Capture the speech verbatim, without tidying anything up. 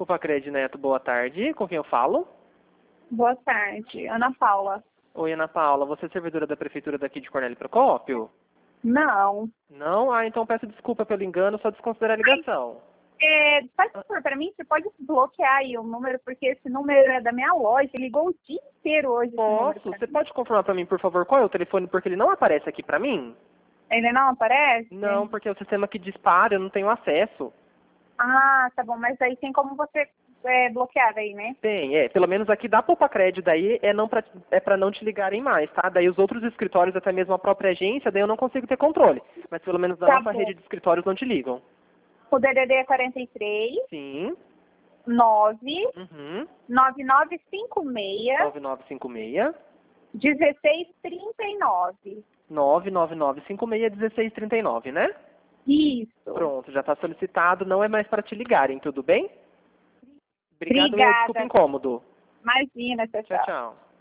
Pupacred Neto, boa tarde. Com quem eu falo? Boa tarde, Ana Paula. Oi, Ana Paula. Você é servidora da prefeitura daqui de Cornélio Procópio? Não. Não? Ah, então peço desculpa pelo engano, só desconsiderar a ligação. É, faz favor para mim, você pode bloquear aí o número, porque esse número é da minha loja, ele ligou o dia inteiro hoje. Posso? Você pode confirmar para mim, por favor, qual é o telefone, porque ele não aparece aqui para mim? Ainda não aparece? Não, porque é o sistema que dispara, eu não tenho acesso. Ah, tá bom, mas aí tem como você é, bloquear aí, né? Tem, é. Pelo menos aqui da Pupacred daí é, não pra, é para não te ligarem mais, tá? Daí os outros escritórios, até mesmo a própria agência, daí eu não consigo ter controle. Mas pelo menos da Tá nossa bom. rede de escritórios não te ligam. O D D D é quarenta e três, Sim. nove, Uhum. nove nove cinco seis, nove nove cinco seis. dezesseis trinta e nove. nove nove nove cinco seis um seis três nove, né? Isso. Pronto, já está solicitado, não é mais para te ligarem, tudo bem? Obrigado, eu Obrigada. desculpa o incômodo. Imagina, tchau, Tchau, tchau. tchau.